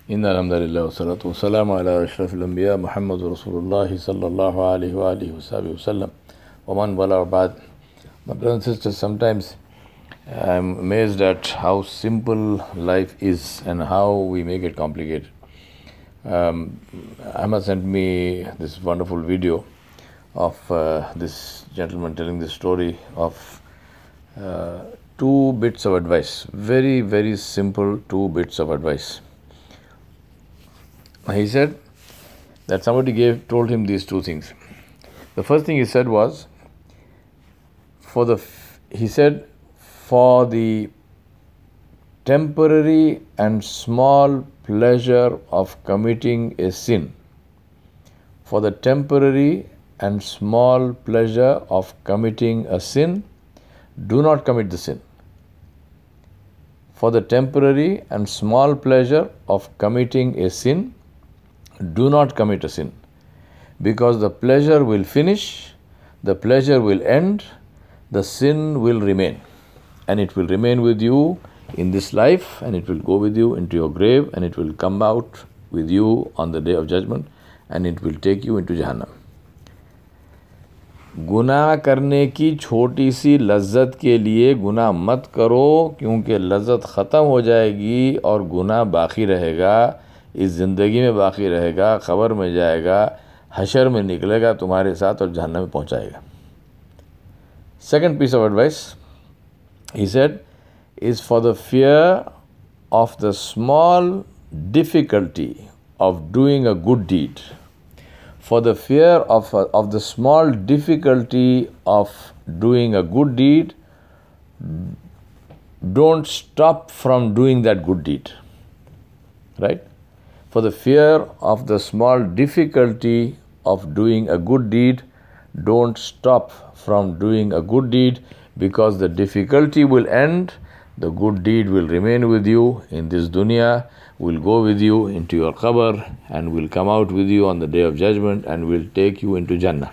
Inna alhamdulillah wa salatu wa salamu ala ashrafil anbiya Muhammadu Rasulullah sallallahu alayhi wa alihi wa sallam wa man wala ba'd. My brothers and sisters, sometimes I'm amazed at how simple life is and how we make it complicated. Ahmad sent me this wonderful video of this gentleman telling the story of two bits of advice, very, very simple two bits of advice. He said that somebody told him these two things. The first thing he said was, for the temporary and small pleasure of committing a sin, for the temporary and small pleasure of committing a sin, do not commit the sin. For the temporary and small pleasure of committing a sin, do not commit a sin, because the pleasure will finish, the pleasure will end, the sin will remain, and it will remain with you in this life, and it will go with you into your grave, and it will come out with you on the day of judgment, and it will take you into Jahannam. गुनाह करने की छोटी सी लज्जत के लिए गुनाह मत करो, क्योंकि लज्जत ख़त्म हो जाएगी और गुनाह बाकी रहेगा, इस ज़िंदगी में बाकी रहेगा, ख़बर में जाएगा, हशर में निकलेगा तुम्हारे साथ और जहन्नम में पहुंचाएगा. Second piece of advice, he said, is for the fear of the small difficulty of doing a good deed. For the fear of the small difficulty of doing a good deed, don't stop from doing that good deed. Right? For the fear of the small difficulty of doing a good deed, don't stop from doing a good deed, because the difficulty will end, the good deed will remain with you in this dunya, will go with you into your qabr, and will come out with you on the day of judgment, and will take you into Jannah.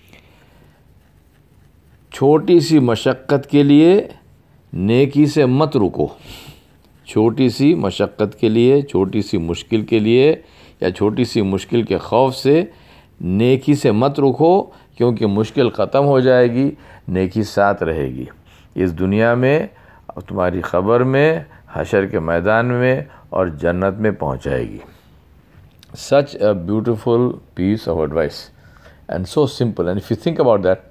छोटी सी मशक्क़त के लिए नेकी से मत रुको. छोटी सी मशक्क़त के लिए, छोटी सी मुश्किल के लिए, या छोटी सी मुश्किल के खौफ से नेकी से मत रुको, क्योंकि मुश्किल ख़त्म हो जाएगी, नेकी साथ रहेगी इस दुनिया में, तुम्हारी ख़बर में, हशर के मैदान में और जन्नत में पहुंचाएगी. Such a beautiful piece of advice and so simple. And if you think about that,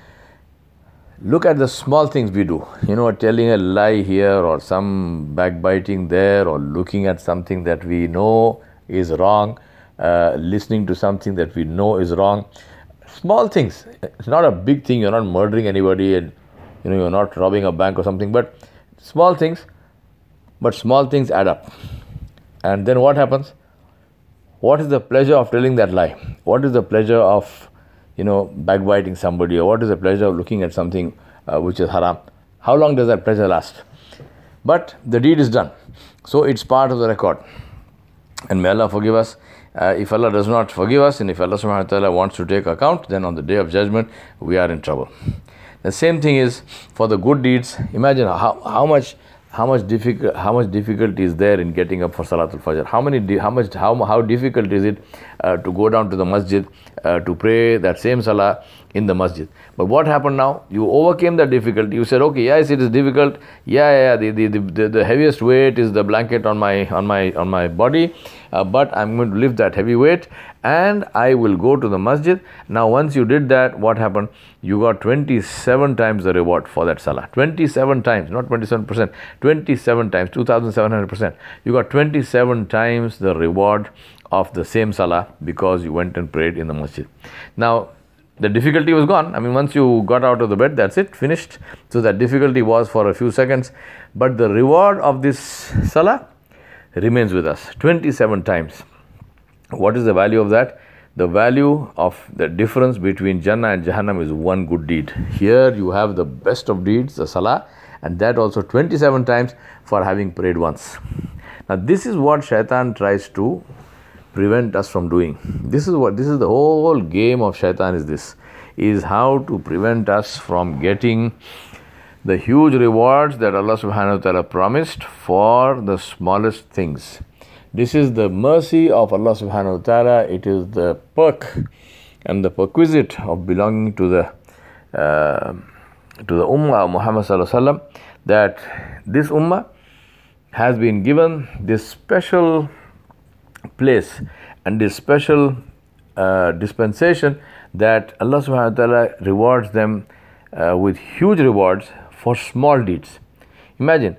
look at the small things we do, telling a lie here or some backbiting there, or looking at something that we know is wrong, listening to something that we know is wrong. Small things. It's not a big thing. You're not murdering anybody, and you're not robbing a bank or something, but small things. But small things add up. And then what happens? What is the pleasure of telling that lie? What is the pleasure of backbiting somebody, or what is the pleasure of looking at something which is haram? How long does that pleasure last? But the deed is done, so it's part of the record. And may Allah forgive us. If Allah does not forgive us, and if Allah subhanahu wa ta'ala wants to take account, then on the day of judgment we are in trouble. The same thing is for the good deeds. Imagine how much difficulty is there in getting up for Salatul Fajr. How difficult is it to go down to the masjid to pray that same salah in the masjid? But what happened now? You overcame that difficulty. You said, okay, yes, it is difficult. The heaviest weight is the blanket on my body, but I'm going to lift that heavy weight and I will go to the masjid. Now, once you did that, what happened? You got 27 times the reward for that salah. 27 times, not 27%. 27 times, 2,700%. You got 27 times the reward of the same salah because you went and prayed in the masjid. Now, the difficulty was gone. Once you got out of the bed, that's it, finished. So that difficulty was for a few seconds. But the reward of this salah remains with us 27 times. What is the value of that? The value of the difference between Jannah and Jahannam is one good deed. Here you have the best of deeds, the salah, and that also 27 times for having prayed once. Now this is what shaitan tries to prevent us from doing. This is the whole game of shaitan is how to prevent us from getting the huge rewards that Allah subhanahu wa ta'ala promised for the smallest things. This is the mercy of Allah subhanahu wa ta'ala. It is the perk and the perquisite of belonging to the ummah of Muhammad sallallahu alaihi wasallam, that this ummah has been given this special place and this special dispensation that Allah subhanahu wa ta'ala rewards them with huge rewards for small deeds. Imagine,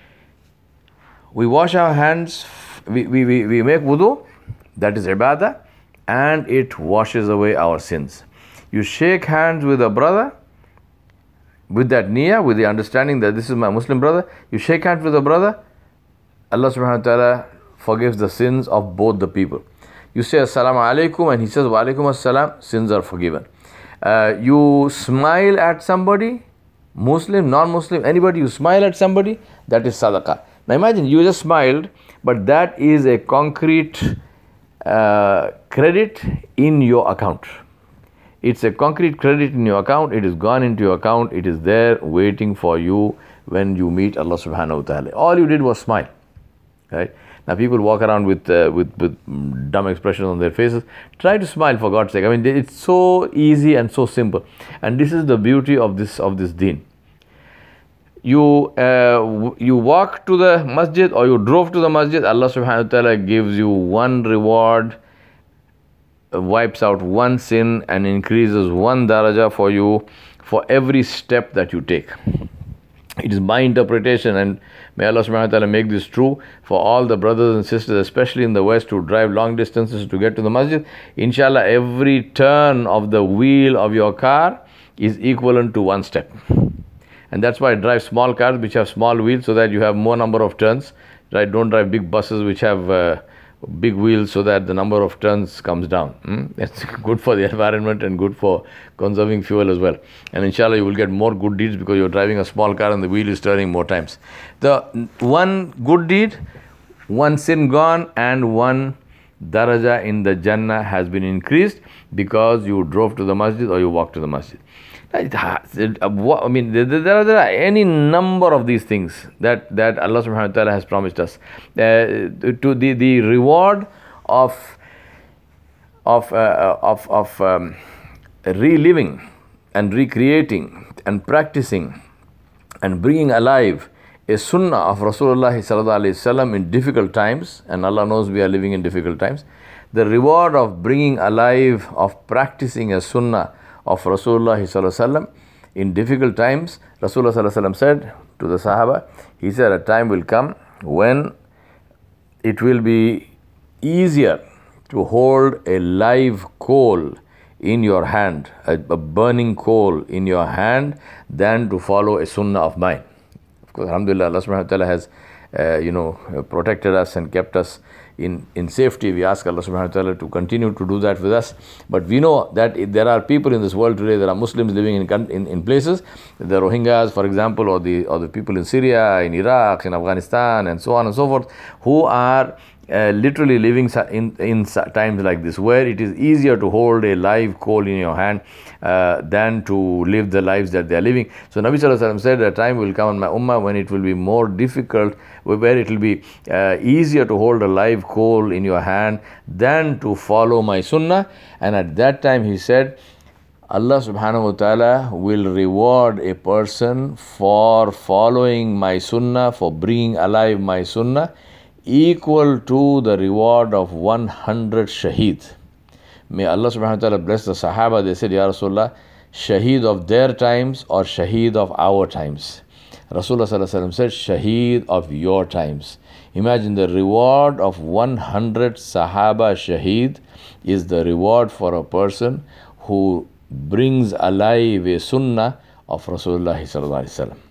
we wash our hands, we make wudu, that is ibadah, and it washes away our sins. You shake hands with a brother, with that niyyah, with the understanding that this is my Muslim brother, you shake hands with a brother, Allah subhanahu wa ta'ala forgives the sins of both the people. You say assalamu alaikum and he says wa alaikum assalam, sins are forgiven. You smile at somebody, Muslim, non-Muslim, anybody, you smile at somebody, that is sadaqah. Now imagine, you just smiled, but that is a concrete credit in your account. It's a concrete credit in your account. It is gone into your account. It is there waiting for you when you meet Allah subhanahu wa ta'ala. All you did was smile. Right? Now people walk around with dumb expressions on their faces. Try to smile, for God's sake. I mean, it's so easy and so simple. And this is the beauty of this deen. You walk to the masjid or you drove to the masjid, Allah subhanahu wa ta'ala gives you one reward, wipes out one sin and increases one daraja for you for every step that you take. It is my interpretation, and may Allah subhanahu wa ta'ala make this true for all the brothers and sisters, especially in the West, who drive long distances to get to the masjid. Inshallah, every turn of the wheel of your car is equivalent to one step. And that's why I drive small cars which have small wheels, so that you have more number of turns. Right? Don't drive big buses which have big wheels, so that the number of turns comes down. That's good for the environment and good for conserving fuel as well. And inshallah, you will get more good deeds because you're driving a small car and the wheel is turning more times. The one good deed, one sin gone, and one daraja in the Jannah has been increased because you drove to the masjid or you walked to the masjid. I mean, there are any number of these things that Allah subhanahu wa ta'ala has promised us. To the reward of reliving and recreating and practicing and bringing alive a sunnah of Rasulullah sallallahu alaihi wasallam in difficult times, and Allah knows we are living in difficult times. The reward of bringing alive, of practicing a sunnah of Rasulullah sallallahu alaihi wasallam in difficult times. Rasulullah sallallahu alaihi wasallam said to the Sahaba, he said, a time will come when it will be easier to hold a live coal in your hand, a burning coal in your hand, than to follow a sunnah of mine. Of course, alhamdulillah, Allah subhanahu wa ta'ala has protected us and kept us in safety. We ask Allah subhanahu wa ta'ala to continue to do that with us. But we know that there are people in this world today, there are Muslims living in places, the Rohingyas, for example, or the people in Syria, in Iraq, in Afghanistan, and so on and so forth, who are literally living in times like this, where it is easier to hold a live coal in your hand than to live the lives that they are living. So Nabi sallallahu alaihi wasallam said, a time will come in my ummah when it will be more difficult, where it will be easier to hold a live coal in your hand than to follow my sunnah. And at that time he said, Allah subhanahu wa ta'ala will reward a person for following my sunnah, for bringing alive my sunnah, equal to the reward of 100 shaheed. May Allah subhanahu wa ta'ala bless the Sahaba. They said, Ya Rasulullah, shaheed of their times or shaheed of our times? Rasulullah sallallahu alaihi wasallam said, shaheed of your times. Imagine, the reward of 100 Sahaba shaheed is the reward for a person who brings alive a sunnah of Rasulullah sallallahu alaihi wasallam.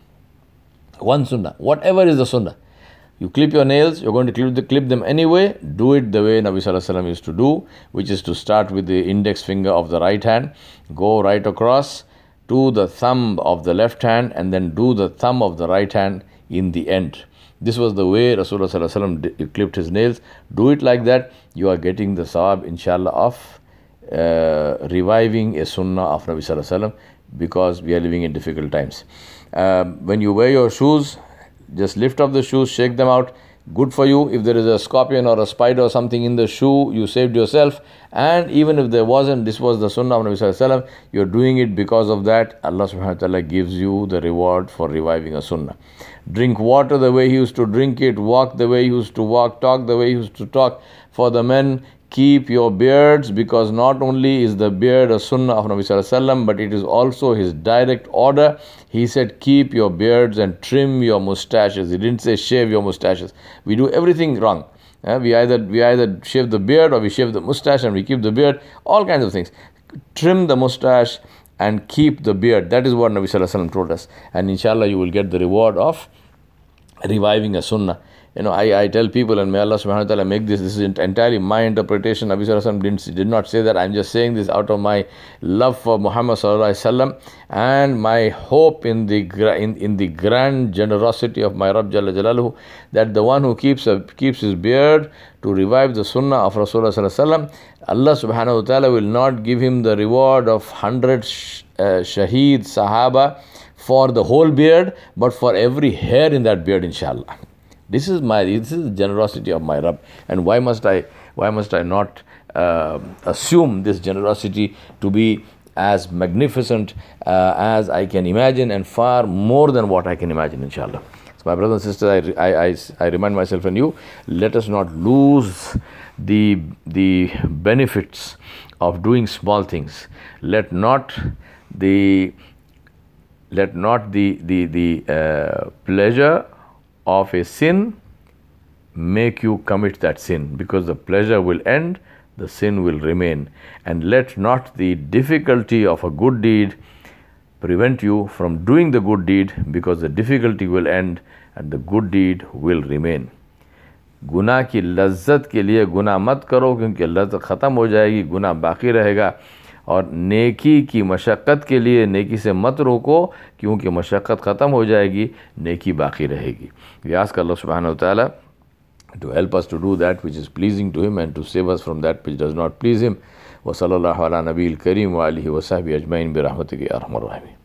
One sunnah, whatever is the sunnah. You clip your nails, you're going to clip them anyway. Do it the way Nabi sallallahu alaihi wasallam used to do, which is to start with the index finger of the right hand, go right across to the thumb of the left hand, and then do the thumb of the right hand in the end. This was the way Rasulullah sallallahu alaihi wasallam clipped his nails. Do it like that. You are getting the sawab, inshallah, of reviving a sunnah of Nabi sallallahu alaihi wasallam, because we are living in difficult times. When you wear your shoes, just lift up the shoes, shake them out, good for you. If there is a scorpion or a spider or something in the shoe, you saved yourself. And even if there wasn't, this was the sunnah of Nabi Sallallahu Alaihi Wasallam, you're doing it because of that. Allah subhanahu wa ta'ala gives you the reward for reviving a sunnah. Drink water the way he used to drink it, walk the way he used to walk, talk the way he used to talk. For the men, keep your beards, because not only is the beard a sunnah of Nabi Sallallahu Alaihi Wasallam, but it is also his direct order. He said, keep your beards and trim your mustaches. He didn't say shave your mustaches. We do everything wrong. We either shave the beard or we shave the mustache and we keep the beard. All kinds of things. Trim the mustache and keep the beard. That is what Nabi Sallallahu Alaihi Wasallam told us. And inshallah you will get the reward of reviving a sunnah. I tell people, and may Allah subhanahu wa ta'ala make this is entirely my interpretation. Nabi Sallallahu Alaihi Wasallam did not say that. I'm just saying this out of my love for Muhammad Sallallahu Alaihi Wasallam and my hope in the grand generosity of my Rabb Jalla Jalaluhu, that the one who keeps his beard to revive the sunnah of Rasulullah Sallallahu Alaihi Wasallam, Allah subhanahu wa ta'ala will not give him the reward of 100 shaheed sahaba for the whole beard, but for every hair in that beard, inshallah. This is the generosity of my Rabb, and why must I not assume this generosity to be as magnificent as I can imagine, and far more than what I can imagine, inshallah. So my brothers and sisters, I remind myself and you, let us not lose the benefits of doing small things. Let not the pleasure of a sin make you commit that sin, because the pleasure will end, the sin will remain. And let not the difficulty of a good deed prevent you from doing the good deed, because the difficulty will end and the good deed will remain. गुनाह की लज्जत के लिए गुनाह मत करो, क्योंकि लज्जत ख़त्म हो जाएगी, गुनाह बाकी रहेगा. और नेकी की मशक्क़त के लिए नेकी से मत रोको, क्योंकि मशक्क़त ख़त्म हो जाएगी, नेकी बाकी रहेगी. We ask Allah subhanahu wa ta'ala to help us to do that which is pleasing to him and to save us from that which does not please him. Wa sallallahu ala nabiyil kareem wa alihi wa sahbihi ajmain bi rahmatiki ya arhamar rahimin.